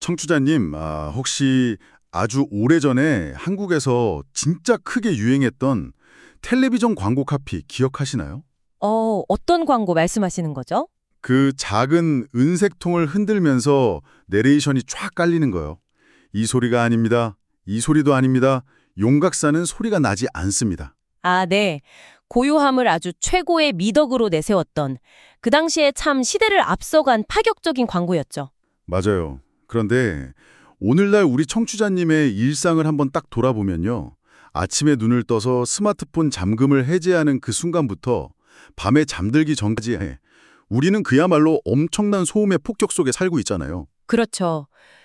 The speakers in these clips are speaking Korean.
청취자님, 혹시 아주 오래전에 한국에서 진짜 크게 유행했던 텔레비전 광고 카피 기억하시나요? 어떤 광고 말씀하시는 거죠? 그 작은 은색 통을 흔들면서 내레이션이 쫙 깔리는 거요. 이 소리가 아닙니다. 이 소리도 아닙니다. 용각사는 소리가 나지 않습니다. 아, 네. 고요함을 아주 최고의 미덕으로 내세웠던 그 당시에 참 시대를 앞서간 파격적인 광고였죠. 맞아요. 그런데 오늘날 우리 청취자님의 일상을 한번 딱 돌아보면요. 아침에 눈을 떠서 스마트폰 잠금을 해제하는 그 순간부터 밤에 잠들기 전까지 우리는 그야말로 엄청난 소음의 폭격 속에 살고 있잖아요. 그렇죠.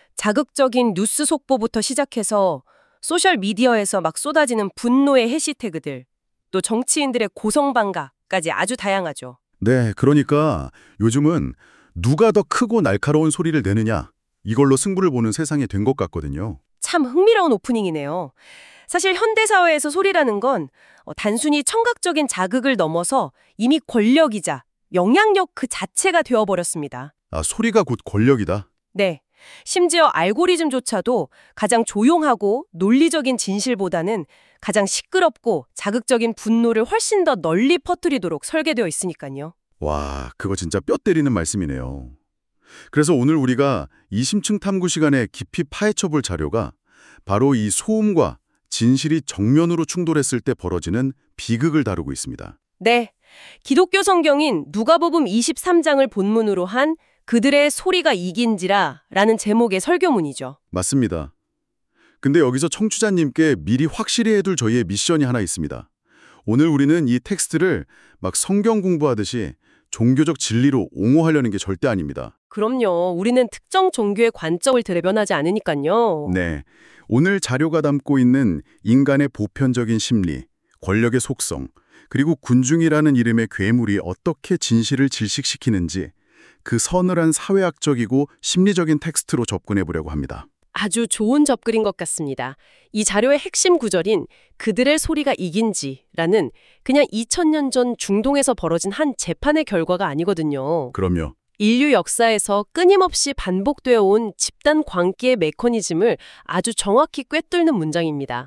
자극적인 뉴스 속보부터 시작해서 소셜미디어에서 막 쏟아지는 분노의 해시태그들, 또 정치인들의 고성방가까지 아주 다양하죠. 네, 그러니까 요즘은 누가 더 크고 날카로운 소리를 내느냐 이걸로 승부를 보는 세상이 된 것 같거든요. 참 흥미로운 오프닝이네요. 사실 현대사회에서 소리라는 건 단순히 청각적인 자극을 넘어서 이미 권력이자 영향력 그 자체가 되어버렸습니다. 소리가 곧 권력이다. 네. 심지어 알고리즘조차도 가장 조용하고 논리적인 진실보다는 가장 시끄럽고 자극적인 분노를 훨씬 더 널리 퍼뜨리도록 설계되어 있으니까요. 와, 그거 진짜 뼈 때리는 말씀이네요. 그래서 오늘 우리가 이심층 탐구 시간에 깊이 파헤쳐 볼 자료가 바로 이 소음과 진실이 정면으로 충돌했을 때 벌어지는 비극을 다루고 있습니다. 네. 기독교 성경인 누가복음 23장을 본문으로 한 그들의 소리가 이긴지라 라는 제목의 설교문이죠. 맞습니다. 근데 여기서 청취자님께 미리 확실히 해둘 저희의 미션이 하나 있습니다. 오늘 우리는 이 텍스트를 막 성경 공부하듯이 종교적 진리로 옹호하려는 게 절대 아닙니다. 그럼요. 우리는 특정 종교의 관점을 대변하지 않으니까요. 네, 오늘 자료가 담고 있는 인간의 보편적인 심리, 권력의 속성, 그리고 군중이라는 이름의 괴물이 어떻게 진실을 질식시키는지 그 서늘한 사회학적이고 심리적인 텍스트로 접근해 보려고 합니다. 아주 좋은 접근인 것 같습니다. 이 자료의 핵심 구절인 그들의 소리가 이긴지라는 그냥 2000년 전 중동에서 벌어진 한 재판의 결과가 아니거든요. 그럼요. 인류 역사에서 끊임없이 반복되어 온 집단 광기의 메커니즘을 아주 정확히 꿰뚫는 문장입니다.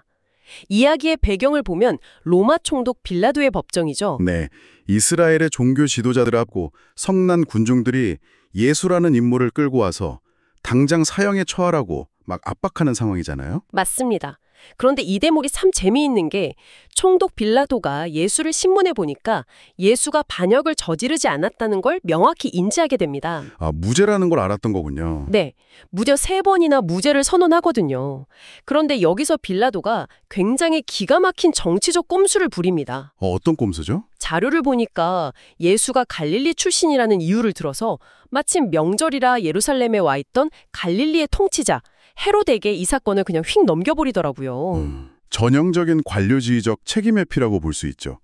이야기의 배경을 보면 로마 총독 빌라도의 법정이죠. 네, 이스라엘의 종교 지도자들 앞고 성난 군중들이 예수라는 인물을 끌고 와서 당장 사형에 처하라고 막 압박하는 상황이잖아요. 맞습니다. 그런데 이 대목이 참 재미있는 게 총독 빌라도가 예수를 신문해 보니까 예수가 반역을 저지르지 않았다는 걸 명확히 인지하게 됩니다. 무죄라는 걸 알았던 거군요. 네, 무려 3번이나 무죄를 선언하거든요. 그런데 여기서 빌라도가 굉장히 기가 막힌 정치적 꼼수를 부립니다. 어떤 꼼수죠? 자료를 보니까 예수가 갈릴리 출신이라는 이유를 들어서 마침 명절이라 예루살렘에 와 있던 갈릴리의 통치자 헤롯에게 이 사건을 그냥 휙 넘겨버리더라고요. 전형적인 관료주의적 책임 회피라고 볼 수 있죠.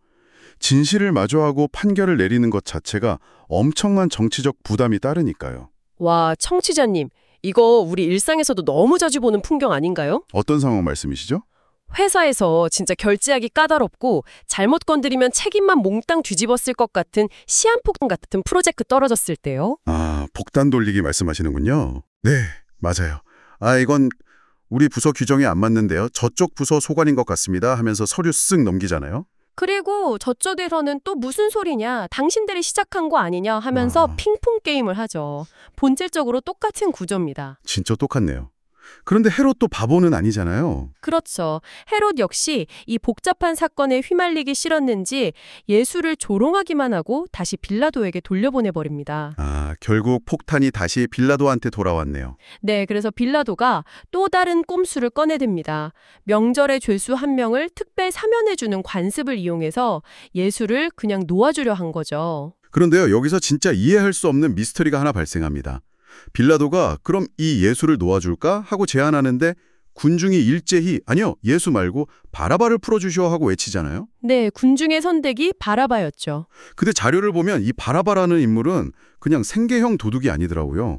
진실을 마주하고 판결을 내리는 것 자체가 엄청난 정치적 부담이 따르니까요. 와, 청취자님, 이거 우리 일상에서도 너무 자주 보는 풍경 아닌가요? 어떤 상황 말씀이시죠? 회사에서 진짜 결제하기 까다롭고 잘못 건드리면 책임만 몽땅 뒤집었을 것 같은 시한폭탄 같은 프로젝트 떨어졌을 때요. 폭탄 돌리기 말씀하시는군요. 네, 맞아요. 이건 우리 부서 규정에 안 맞는데요. 저쪽 부서 소관인 것 같습니다 하면서 서류 쓱 넘기잖아요. 그리고 저쪽에서는 또 무슨 소리냐, 당신들이 시작한 거 아니냐 하면서 핑퐁 게임을 하죠. 본질적으로 똑같은 구조입니다. 진짜 똑같네요. 그런데 헤롯도 바보는 아니잖아요. 그렇죠. 헤롯 역시 이 복잡한 사건에 휘말리기 싫었는지 예수를 조롱하기만 하고 다시 빌라도에게 돌려보내버립니다. 결국 폭탄이 다시 빌라도한테 돌아왔네요. 네, 그래서 빌라도가 또 다른 꼼수를 꺼내듭니다. 명절의 죄수 한 명을 특별 사면해주는 관습을 이용해서 예수를 그냥 놓아주려 한 거죠. 그런데요, 여기서 진짜 이해할 수 없는 미스터리가 하나 발생합니다. 빌라도가 그럼 이 예수를 놓아줄까 하고 제안하는데 군중이 일제히 아니요, 예수 말고 바라바를 풀어주시오 하고 외치잖아요. 네, 군중의 선택이 바라바였죠. 근데 자료를 보면 이 바라바라는 인물은 그냥 생계형 도둑이 아니더라고요.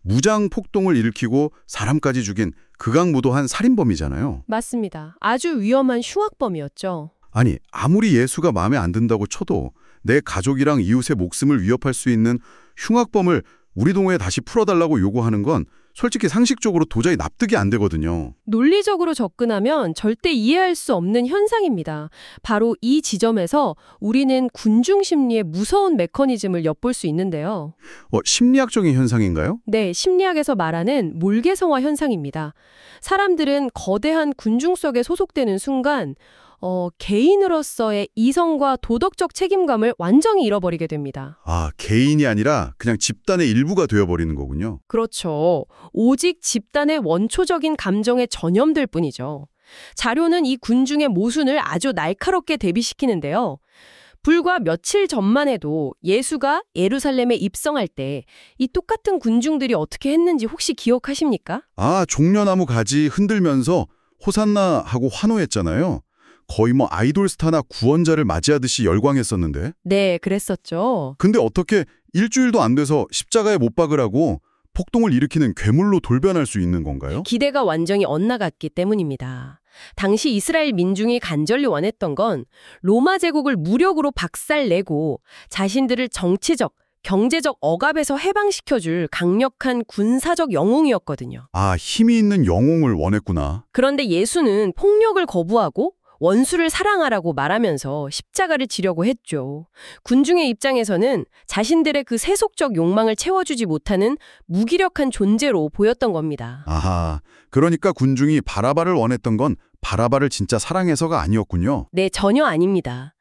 무장 폭동을 일으키고 사람까지 죽인 극악무도한 살인범이잖아요. 맞습니다. 아주 위험한 흉악범이었죠. 아니, 아무리 예수가 마음에 안 든다고 쳐도 내 가족이랑 이웃의 목숨을 위협할 수 있는 흉악범을 우리 동호회에 다시 풀어달라고 요구하는 건 솔직히 상식적으로 도저히 납득이 안 되거든요. 논리적으로 접근하면 절대 이해할 수 없는 현상입니다. 바로 이 지점에서 우리는 군중 심리의 무서운 메커니즘을 엿볼 수 있는데요. 심리학적인 현상인가요? 네, 심리학에서 말하는 몰개성화 현상입니다. 사람들은 거대한 군중 속에 소속되는 순간 개인으로서의 이성과 도덕적 책임감을 완전히 잃어버리게 됩니다. 아, 개인이 아니라 그냥 집단의 일부가 되어버리는 거군요. 그렇죠. 오직 집단의 원초적인 감정에 전염될 뿐이죠. 자료는 이 군중의 모순을 아주 날카롭게 대비시키는데요. 불과 며칠 전만 해도 예수가 예루살렘에 입성할 때 이 똑같은 군중들이 어떻게 했는지 혹시 기억하십니까? 아, 종려나무 가지 흔들면서 호산나 하고 환호했잖아요. 거의 뭐 아이돌 스타나 구원자를 맞이하듯이 열광했었는데. 네, 그랬었죠. 근데 어떻게 일주일도 안 돼서 십자가에 못 박으라고 폭동을 일으키는 괴물로 돌변할 수 있는 건가요? 기대가 완전히 엇나갔기 때문입니다. 당시 이스라엘 민중이 간절히 원했던 건 로마 제국을 무력으로 박살내고 자신들을 정치적, 경제적 억압에서 해방시켜줄 강력한 군사적 영웅이었거든요. 아, 힘이 있는 영웅을 원했구나. 그런데 예수는 폭력을 거부하고 원수를 사랑하라고 말하면서 십자가를 지려고 했죠. 군중의 입장에서는 자신들의 그 세속적 욕망을 채워주지 못하는 무기력한 존재로 보였던 겁니다. 아하, 그러니까 군중이 바라바를 원했던 건 바라바를 진짜 사랑해서가 아니었군요. 네, 전혀 아닙니다.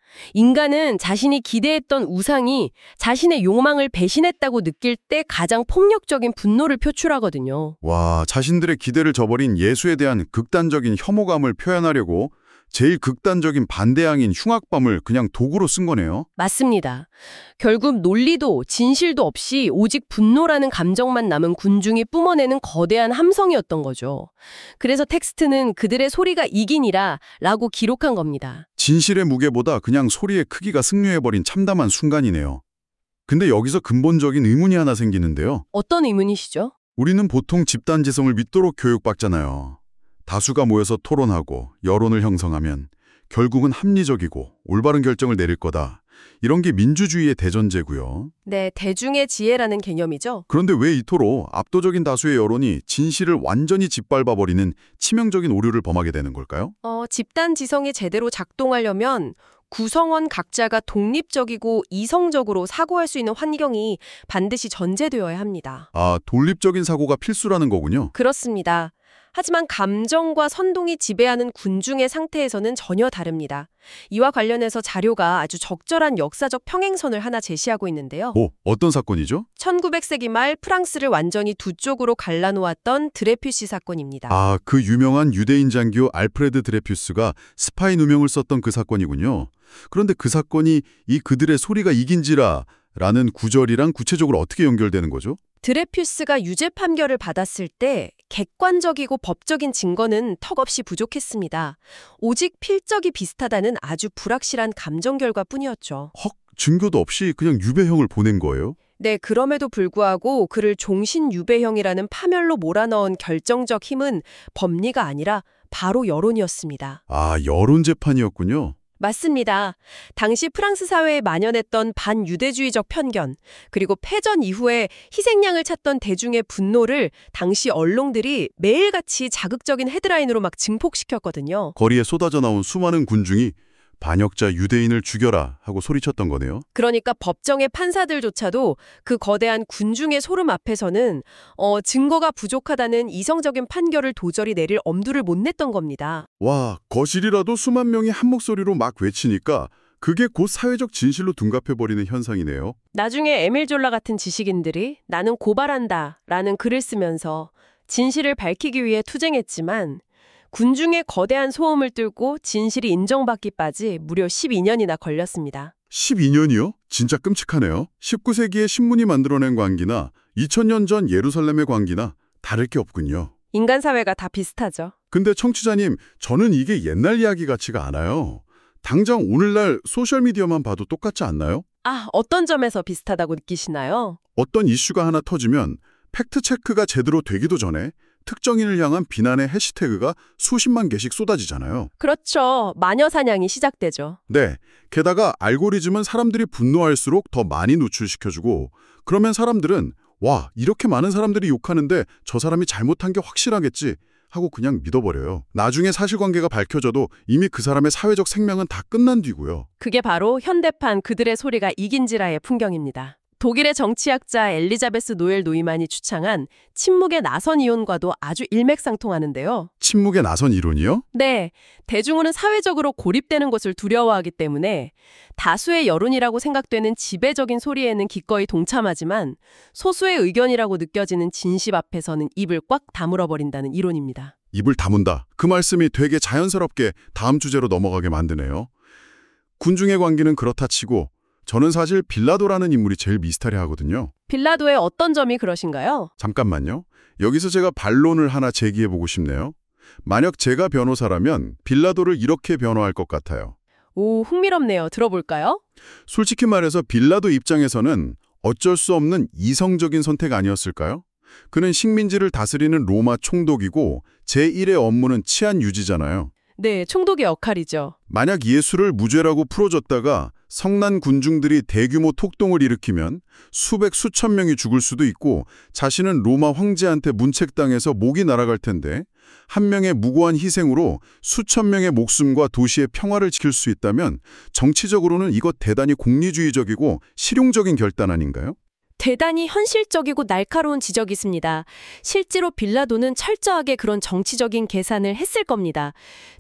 인간은 자신이 기대했던 우상이 자신의 욕망을 배신했다고 느낄 때 가장 폭력적인 분노를 표출하거든요. 와, 자신들의 기대를 저버린 예수에 대한 극단적인 혐오감을 표현하려고 제일 극단적인 반대항인 흉악범을 그냥 도구로 쓴 거네요. 맞습니다. 결국 논리도 진실도 없이 오직 분노라는 감정만 남은 군중이 뿜어내는 거대한 함성이었던 거죠. 그래서 텍스트는 그들의 소리가 이기니라 라고 기록한 겁니다. 진실의 무게보다 그냥 소리의 크기가 승리해버린 참담한 순간이네요. 근데 여기서 근본적인 의문이 하나 생기는데요. 어떤 의문이시죠? 우리는 보통 집단지성을 믿도록 교육받잖아요. 다수가 모여서 토론하고 여론을 형성하면 결국은 합리적이고 올바른 결정을 내릴 거다. 이런 게 민주주의의 대전제고요. 네, 대중의 지혜라는 개념이죠. 그런데 왜 이토록 압도적인 다수의 여론이 진실을 완전히 짓밟아버리는 치명적인 오류를 범하게 되는 걸까요? 집단 지성이 제대로 작동하려면 구성원 각자가 독립적이고 이성적으로 사고할 수 있는 환경이 반드시 전제되어야 합니다. 아, 독립적인 사고가 필수라는 거군요. 그렇습니다. 하지만 감정과 선동이 지배하는 군중의 상태에서는 전혀 다릅니다. 이와 관련해서 자료가 아주 적절한 역사적 평행선을 하나 제시하고 있는데요. 어떤 사건이죠? 1900세기 말 프랑스를 완전히 두 쪽으로 갈라놓았던 드레퓨시 사건입니다. 아, 그 유명한 유대인 장교 알프레드 드레퓨스가 스파이 누명을 썼던 그 사건이군요. 그런데 그 사건이 이 그들의 소리가 이긴지라 라는 구절이랑 구체적으로 어떻게 연결되는 거죠? 드레퓨스가 유죄 판결을 받았을 때 객관적이고 법적인 증거는 턱없이 부족했습니다. 오직 필적이 비슷하다는 아주 불확실한 감정 결과뿐이었죠. 증거도 없이 그냥 유배형을 보낸 거예요? 네, 그럼에도 불구하고 그를 종신 유배형이라는 파멸로 몰아넣은 결정적 힘은 법리가 아니라 바로 여론이었습니다. 아, 여론 재판이었군요. 맞습니다. 당시 프랑스 사회에 만연했던 반유대주의적 편견, 그리고 패전 이후에 희생양을 찾던 대중의 분노를 당시 언론들이 매일같이 자극적인 헤드라인으로 막 증폭시켰거든요. 거리에 쏟아져 나온 수많은 군중이 반역자 유대인을 죽여라 하고 소리쳤던 거네요. 그러니까 법정의 판사들조차도 그 거대한 군중의 소름 앞에서는 증거가 부족하다는 이성적인 판결을 도저히 내릴 엄두를 못 냈던 겁니다. 와, 거실이라도 수만 명이 한 목소리로 막 외치니까 그게 곧 사회적 진실로 둔갑해버리는 현상이네요. 나중에 에밀 졸라 같은 지식인들이 나는 고발한다 라는 글을 쓰면서 진실을 밝히기 위해 투쟁했지만 군중의 거대한 소음을 뚫고 진실이 인정받기까지 무려 12년이나 걸렸습니다. 12년이요? 진짜 끔찍하네요. 19세기의 신문이 만들어낸 광기나 2000년 전 예루살렘의 광기나 다를 게 없군요. 인간 사회가 다 비슷하죠. 근데 청취자님, 저는 이게 옛날 이야기 같지가 않아요. 당장 오늘날 소셜미디어만 봐도 똑같지 않나요? 어떤 점에서 비슷하다고 느끼시나요? 어떤 이슈가 하나 터지면 팩트체크가 제대로 되기도 전에 특정인을 향한 비난의 해시태그가 수십만 개씩 쏟아지잖아요. 그렇죠. 마녀 사냥이 시작되죠. 네, 게다가 알고리즘은 사람들이 분노할수록 더 많이 노출시켜주고 그러면 사람들은 와, 이렇게 많은 사람들이 욕하는데 저 사람이 잘못한 게 확실하겠지 하고 그냥 믿어버려요. 나중에 사실관계가 밝혀져도 이미 그 사람의 사회적 생명은 다 끝난 뒤고요. 그게 바로 현대판 그들의 소리가 이긴지라의 풍경입니다. 독일의 정치학자 엘리자베스 노엘 노이만이 추창한 침묵의 나선 이론과도 아주 일맥상통하는데요. 침묵의 나선 이론이요? 네, 대중은 사회적으로 고립되는 것을 두려워하기 때문에 다수의 여론이라고 생각되는 지배적인 소리에는 기꺼이 동참하지만 소수의 의견이라고 느껴지는 진실 앞에서는 입을 꽉 다물어버린다는 이론입니다. 입을 다문다. 그 말씀이 되게 자연스럽게 다음 주제로 넘어가게 만드네요. 군중의 관계는 그렇다 치고 저는 사실 빌라도라는 인물이 제일 미스터리하거든요. 빌라도의 어떤 점이 그러신가요? 잠깐만요. 여기서 제가 반론을 하나 제기해보고 싶네요. 만약 제가 변호사라면 빌라도를 이렇게 변호할 것 같아요. 오, 흥미롭네요. 들어볼까요? 솔직히 말해서 빌라도 입장에서는 어쩔 수 없는 이성적인 선택 아니었을까요? 그는 식민지를 다스리는 로마 총독이고 제1의 업무는 치안 유지잖아요. 네, 총독의 역할이죠. 만약 예수를 무죄라고 풀어줬다가 성난 군중들이 대규모 폭동을 일으키면 수백 수천 명이 죽을 수도 있고 자신은 로마 황제한테 문책당해서 목이 날아갈 텐데 한 명의 무고한 희생으로 수천 명의 목숨과 도시의 평화를 지킬 수 있다면 정치적으로는 이것 대단히 공리주의적이고 실용적인 결단 아닌가요? 대단히 현실적이고 날카로운 지적이 있습니다. 실제로 빌라도는 철저하게 그런 정치적인 계산을 했을 겁니다.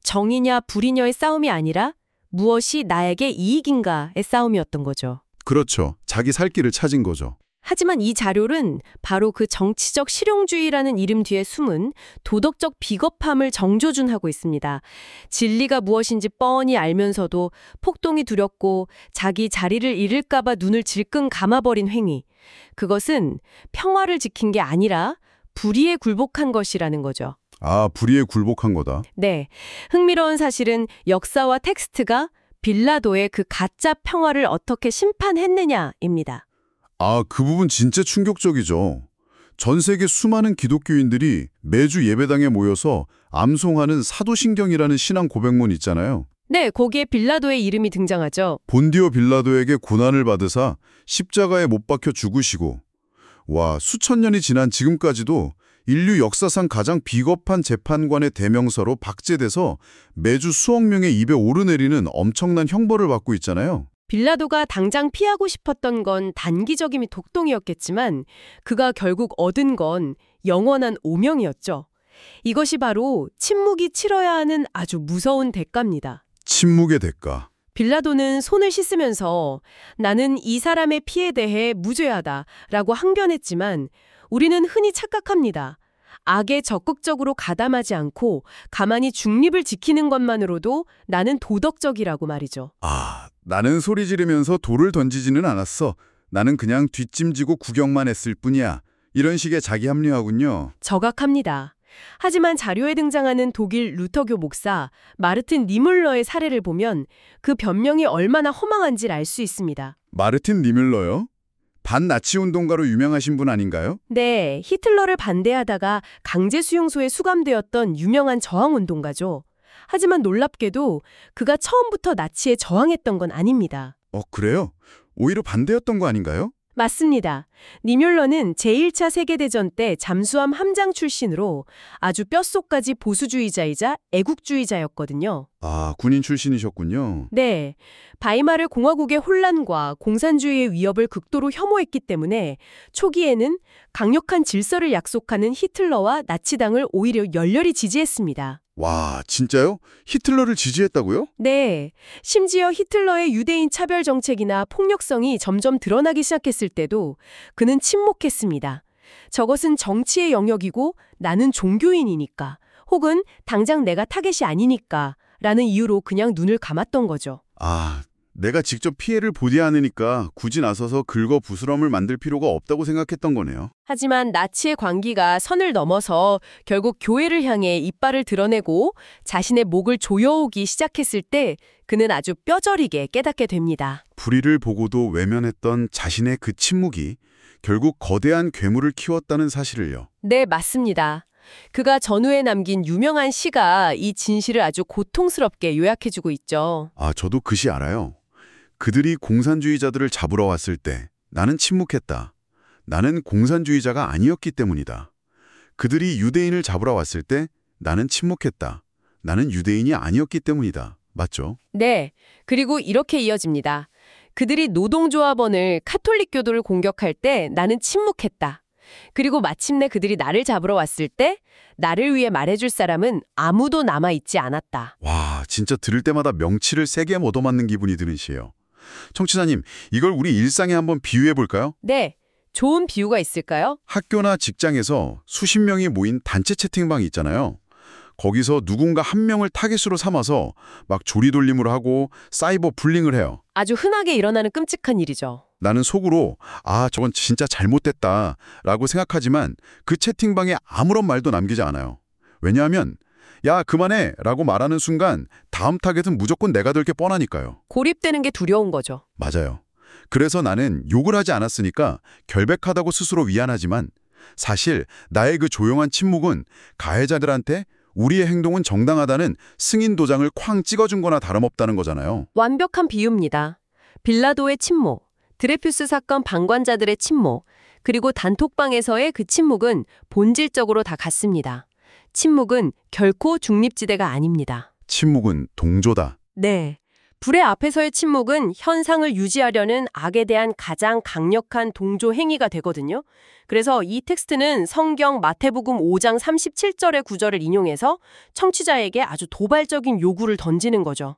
정의냐 불의냐의 싸움이 아니라 무엇이 나에게 이익인가의 싸움이었던 거죠. 그렇죠. 자기 살 길을 찾은 거죠. 하지만 이 자료는 바로 그 정치적 실용주의라는 이름 뒤에 숨은 도덕적 비겁함을 정조준하고 있습니다. 진리가 무엇인지 뻔히 알면서도 폭동이 두렵고 자기 자리를 잃을까 봐 눈을 질끈 감아버린 행위. 그것은 평화를 지킨 게 아니라 불의에 굴복한 것이라는 거죠. 아, 불의에 굴복한 거다. 네, 흥미로운 사실은 역사와 텍스트가 빌라도의 그 가짜 평화를 어떻게 심판했느냐입니다. 아, 그 부분 진짜 충격적이죠. 전 세계 수많은 기독교인들이 매주 예배당에 모여서 암송하는 사도신경이라는 신앙 고백문 있잖아요. 네, 거기에 빌라도의 이름이 등장하죠. 본디오 빌라도에게 고난을 받으사 십자가에 못 박혀 죽으시고 와, 수천 년이 지난 지금까지도 인류 역사상 가장 비겁한 재판관의 대명사로 박제돼서 매주 수억 명의 입에 오르내리는 엄청난 형벌을 받고 있잖아요. 빌라도가 당장 피하고 싶었던 건 단기적인 독동이었겠지만 그가 결국 얻은 건 영원한 오명이었죠. 이것이 바로 침묵이 치러야 하는 아주 무서운 대가입니다. 침묵의 대가. 빌라도는 손을 씻으면서 나는 이 사람의 피에 대해 무죄하다라고 항변했지만 우리는 흔히 착각합니다. 악에 적극적으로 가담하지 않고 가만히 중립을 지키는 것만으로도 나는 도덕적이라고 말이죠. 아, 나는 소리 지르면서 돌을 던지지는 않았어. 나는 그냥 뒷짐지고 구경만 했을 뿐이야. 이런 식의 자기 합리화군요. 저각합니다. 하지만 자료에 등장하는 독일 루터교 목사 마르틴 니물러의 사례를 보면 그 변명이 얼마나 허망한지를 알 수 있습니다. 마르틴 니뮬러요? 반나치 운동가로 유명하신 분 아닌가요? 네, 히틀러를 반대하다가 강제 수용소에 수감되었던 유명한 저항운동가죠. 하지만 놀랍게도 그가 처음부터 나치에 저항했던 건 아닙니다. 그래요? 오히려 반대였던 거 아닌가요? 맞습니다. 니뮬러는 제1차 세계대전 때 잠수함 함장 출신으로 아주 뼛속까지 보수주의자이자 애국주의자였거든요. 아, 군인 출신이셨군요. 네, 바이마르 공화국의 혼란과 공산주의의 위협을 극도로 혐오했기 때문에 초기에는 강력한 질서를 약속하는 히틀러와 나치당을 오히려 열렬히 지지했습니다. 와, 진짜요? 히틀러를 지지했다고요? 네, 심지어 히틀러의 유대인 차별 정책이나 폭력성이 점점 드러나기 시작했을 때도 그는 침묵했습니다. 저것은 정치의 영역이고 나는 종교인이니까 혹은 당장 내가 타겟이 아니니까 라는 이유로 그냥 눈을 감았던 거죠. 아, 내가 직접 피해를 보지 않으니까 굳이 나서서 긁어 부스럼을 만들 필요가 없다고 생각했던 거네요. 하지만 나치의 광기가 선을 넘어서 결국 교회를 향해 이빨을 드러내고 자신의 목을 조여오기 시작했을 때 그는 아주 뼈저리게 깨닫게 됩니다. 불의를 보고도 외면했던 자신의 그 침묵이 결국 거대한 괴물을 키웠다는 사실을요. 네, 맞습니다. 그가 전후에 남긴 유명한 시가 이 진실을 아주 고통스럽게 요약해주고 있죠. 아, 저도 그 시 알아요. 그들이 공산주의자들을 잡으러 왔을 때 나는 침묵했다. 나는 공산주의자가 아니었기 때문이다. 그들이 유대인을 잡으러 왔을 때 나는 침묵했다. 나는 유대인이 아니었기 때문이다. 맞죠? 네. 그리고 이렇게 이어집니다. 그들이 노동조합원을 카톨릭교도를 공격할 때 나는 침묵했다. 그리고 마침내 그들이 나를 잡으러 왔을 때 나를 위해 말해줄 사람은 아무도 남아있지 않았다. 와, 진짜 들을 때마다 명치를 세게 얻어맞는 기분이 드는 시예요. 청취자님, 이걸 우리 일상에 한번 비유해 볼까요? 네. 좋은 비유가 있을까요? 학교나 직장에서 수십 명이 모인 단체 채팅방이 있잖아요. 거기서 누군가 한 명을 타깃으로 삼아서 막 조리돌림을 하고 사이버 불링을 해요. 아주 흔하게 일어나는 끔찍한 일이죠. 나는 속으로 아, 저건 진짜 잘못됐다 라고 생각하지만 그 채팅방에 아무런 말도 남기지 않아요. 왜냐하면 야, 그만해 라고 말하는 순간 다음 타겟은 무조건 내가 될 게 뻔하니까요. 고립되는 게 두려운 거죠. 맞아요. 그래서 나는 욕을 하지 않았으니까 결백하다고 스스로 위안하지만 사실 나의 그 조용한 침묵은 가해자들한테 우리의 행동은 정당하다는 승인 도장을 쾅 찍어준 거나 다름없다는 거잖아요. 완벽한 비유입니다. 빌라도의 침묵, 드레퓨스 사건 방관자들의 침묵, 그리고 단톡방에서의 그 침묵은 본질적으로 다 같습니다. 침묵은 결코 중립지대가 아닙니다. 침묵은 동조다. 네. 불의 앞에서의 침묵은 현상을 유지하려는 악에 대한 가장 강력한 동조 행위가 되거든요. 그래서 이 텍스트는 성경 마태복음 5장 37절의 구절을 인용해서 청취자에게 아주 도발적인 요구를 던지는 거죠.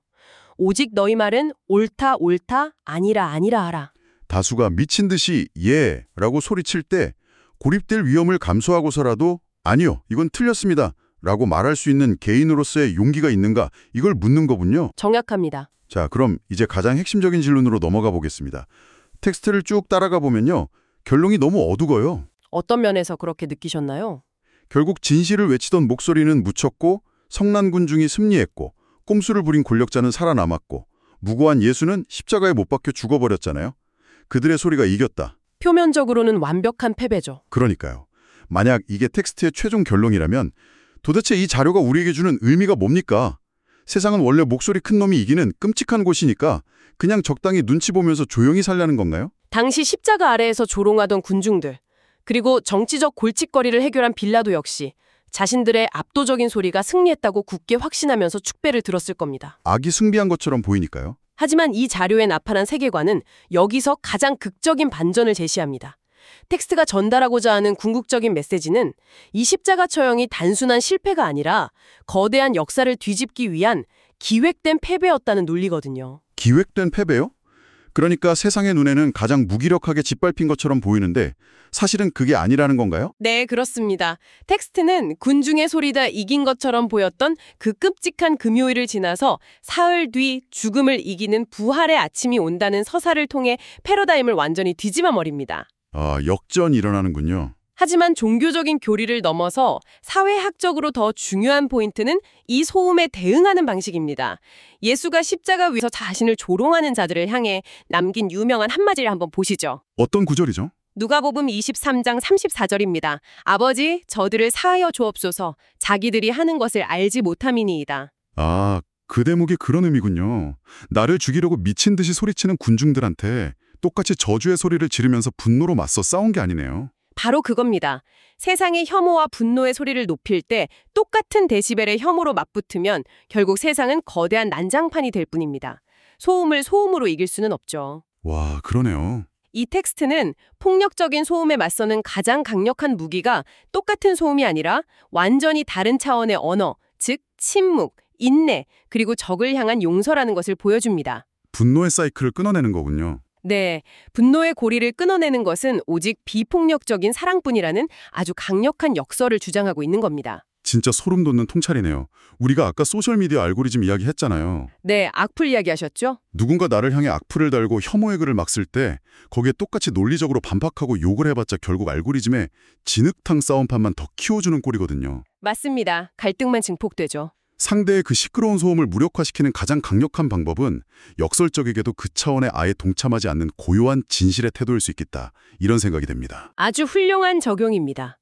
오직 너희 말은 옳다 옳다 아니라 아니라 하라. 다수가 미친 듯이 예 라고 소리칠 때 고립될 위험을 감수하고서라도 아니요, 이건 틀렸습니다 라고 말할 수 있는 개인으로서의 용기가 있는가 이걸 묻는 거군요. 정확합니다. 자, 그럼 이제 가장 핵심적인 질문으로 넘어가 보겠습니다. 텍스트를 쭉 따라가 보면요. 결론이 너무 어두워요. 어떤 면에서 그렇게 느끼셨나요? 결국 진실을 외치던 목소리는 묻혔고 성난 군중이 승리했고 꼼수를 부린 권력자는 살아남았고 무고한 예수는 십자가에 못 박혀 죽어버렸잖아요. 그들의 소리가 이겼다. 표면적으로는 완벽한 패배죠. 그러니까요. 만약 이게 텍스트의 최종 결론이라면 도대체 이 자료가 우리에게 주는 의미가 뭡니까? 세상은 원래 목소리 큰 놈이 이기는 끔찍한 곳이니까 그냥 적당히 눈치 보면서 조용히 살라는 건가요? 당시 십자가 아래에서 조롱하던 군중들, 그리고 정치적 골칫거리를 해결한 빌라도 역시 자신들의 압도적인 소리가 승리했다고 굳게 확신하면서 축배를 들었을 겁니다. 악이 승리한 것처럼 보이니까요. 하지만 이 자료에 나타난 세계관은 여기서 가장 극적인 반전을 제시합니다. 텍스트가 전달하고자 하는 궁극적인 메시지는 이 십자가 처형이 단순한 실패가 아니라 거대한 역사를 뒤집기 위한 기획된 패배였다는 논리거든요. 기획된 패배요? 그러니까 세상의 눈에는 가장 무기력하게 짓밟힌 것처럼 보이는데 사실은 그게 아니라는 건가요? 네, 그렇습니다. 텍스트는 군중의 소리다 이긴 것처럼 보였던 그 끔찍한 금요일을 지나서 사흘 뒤 죽음을 이기는 부활의 아침이 온다는 서사를 통해 패러다임을 완전히 뒤집어버립니다. 아, 역전이 일어나는군요. 하지만 종교적인 교리를 넘어서 사회학적으로 더 중요한 포인트는 이 소음에 대응하는 방식입니다. 예수가 십자가 위에서 자신을 조롱하는 자들을 향해 남긴 유명한 한마디를 한번 보시죠. 어떤 구절이죠? 누가복음 23장 34절입니다. 아버지, 저들을 사하여 주옵소서. 자기들이 하는 것을 알지 못함이니이다. 아, 그 대목이 그런 의미군요. 나를 죽이려고 미친 듯이 소리치는 군중들한테 똑같이 저주의 소리를 지르면서 분노로 맞서 싸운 게 아니네요. 바로 그겁니다. 세상의 혐오와 분노의 소리를 높일 때 똑같은 데시벨의 혐오로 맞붙으면 결국 세상은 거대한 난장판이 될 뿐입니다. 소음을 소음으로 이길 수는 없죠. 와, 그러네요. 이 텍스트는 폭력적인 소음에 맞서는 가장 강력한 무기가 똑같은 소음이 아니라 완전히 다른 차원의 언어, 즉 침묵, 인내, 그리고 적을 향한 용서라는 것을 보여줍니다. 분노의 사이클을 끊어내는 거군요. 네, 분노의 고리를 끊어내는 것은 오직 비폭력적인 사랑뿐이라는 아주 강력한 역설을 주장하고 있는 겁니다. 진짜 소름 돋는 통찰이네요. 우리가 아까 소셜미디어 알고리즘 이야기 했잖아요. 네, 악플 이야기하셨죠? 누군가 나를 향해 악플을 달고 혐오의 글을 막 쓸 때 거기에 똑같이 논리적으로 반박하고 욕을 해봤자 결국 알고리즘에 진흙탕 싸움판만 더 키워주는 꼴이거든요. 맞습니다. 갈등만 증폭되죠. 상대의 그 시끄러운 소음을 무력화시키는 가장 강력한 방법은 역설적이게도 그 차원에 아예 동참하지 않는 고요한 진실의 태도일 수 있겠다. 이런 생각이 됩니다. 아주 훌륭한 적용입니다.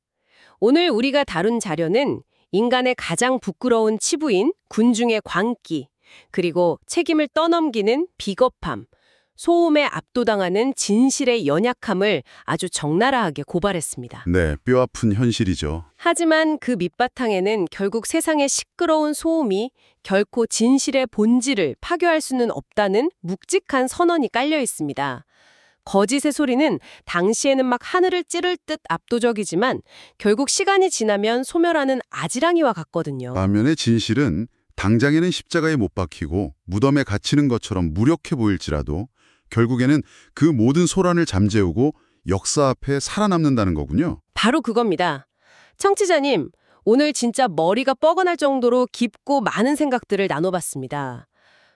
오늘 우리가 다룬 자료는 인간의 가장 부끄러운 치부인 군중의 광기, 그리고 책임을 떠넘기는 비겁함, 소음에 압도당하는 진실의 연약함을 아주 적나라하게 고발했습니다. 네, 뼈아픈 현실이죠. 하지만 그 밑바탕에는 결국 세상의 시끄러운 소음이 결코 진실의 본질을 파괴할 수는 없다는 묵직한 선언이 깔려 있습니다. 거짓의 소리는 당시에는 막 하늘을 찌를 듯 압도적이지만 결국 시간이 지나면 소멸하는 아지랑이와 같거든요. 반면에 진실은 당장에는 십자가에 못 박히고 무덤에 갇히는 것처럼 무력해 보일지라도 결국에는 그 모든 소란을 잠재우고 역사 앞에 살아남는다는 거군요. 바로 그겁니다. 청취자님, 오늘 진짜 머리가 뻐근할 정도로 깊고 많은 생각들을 나눠봤습니다.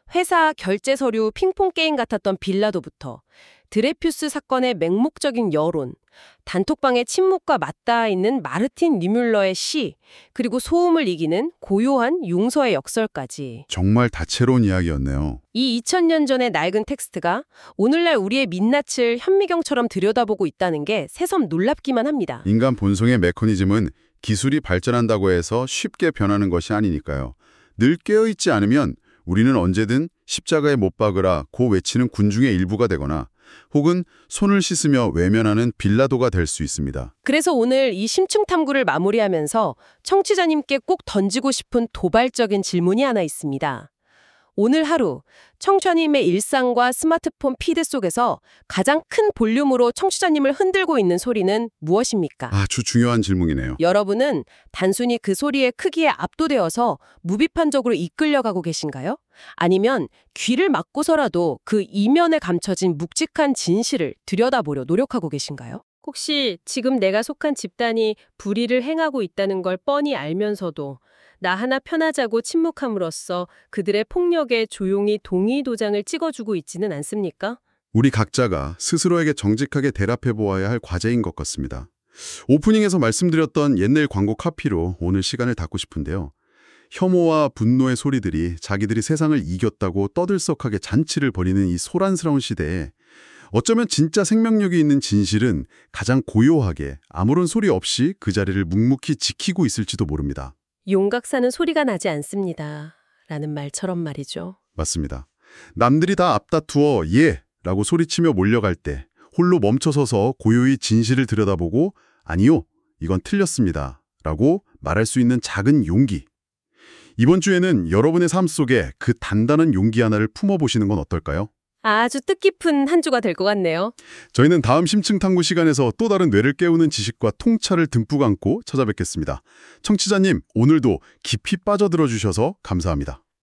회사 결제 서류 핑퐁 게임 같았던 빌라도부터 드레퓨스 사건의 맹목적인 여론, 단톡방의 침묵과 맞닿아 있는 마르틴 니뮬러의 시, 그리고 소음을 이기는 고요한 융서의 역설까지. 정말 다채로운 이야기였네요. 이 2000년 전의 낡은 텍스트가 오늘날 우리의 민낯을 현미경처럼 들여다보고 있다는 게 새삼 놀랍기만 합니다. 인간 본성의 메커니즘은 기술이 발전한다고 해서 쉽게 변하는 것이 아니니까요. 늘 깨어있지 않으면 우리는 언제든 십자가에 못 박으라 고 외치는 군중의 일부가 되거나 혹은 손을 씻으며 외면하는 빌라도가 될 수 있습니다. 그래서 오늘 이 심층 탐구를 마무리하면서 청취자님께 꼭 던지고 싶은 도발적인 질문이 하나 있습니다. 오늘 하루 청취자님의 일상과 스마트폰 피드 속에서 가장 큰 볼륨으로 청취자님을 흔들고 있는 소리는 무엇입니까? 아주 중요한 질문이네요. 여러분은 단순히 그 소리의 크기에 압도되어서 무비판적으로 이끌려가고 계신가요? 아니면 귀를 막고서라도 그 이면에 감춰진 묵직한 진실을 들여다보려 노력하고 계신가요? 혹시 지금 내가 속한 집단이 불의를 행하고 있다는 걸 뻔히 알면서도 나 하나 편하자고 침묵함으로써 그들의 폭력에 조용히 동의 도장을 찍어주고 있지는 않습니까? 우리 각자가 스스로에게 정직하게 대답해 보아야 할 과제인 것 같습니다. 오프닝에서 말씀드렸던 옛날 광고 카피로 오늘 시간을 닫고 싶은데요. 혐오와 분노의 소리들이 자기들이 세상을 이겼다고 떠들썩하게 잔치를 벌이는 이 소란스러운 시대에 어쩌면 진짜 생명력이 있는 진실은 가장 고요하게 아무런 소리 없이 그 자리를 묵묵히 지키고 있을지도 모릅니다. 용각사는 소리가 나지 않습니다. 라는 말처럼 말이죠. 맞습니다. 남들이 다 앞다투어 예! 라고 소리치며 몰려갈 때 홀로 멈춰서서 고요히 진실을 들여다보고 아니요, 이건 틀렸습니다. 라고 말할 수 있는 작은 용기. 이번 주에는 여러분의 삶 속에 그 단단한 용기 하나를 품어보시는 건 어떨까요? 아주 뜻깊은 한 주가 될 것 같네요. 저희는 다음 심층 탐구 시간에서 또 다른 뇌를 깨우는 지식과 통찰을 듬뿍 안고 찾아뵙겠습니다. 청취자님, 오늘도 깊이 빠져들어 주셔서 감사합니다.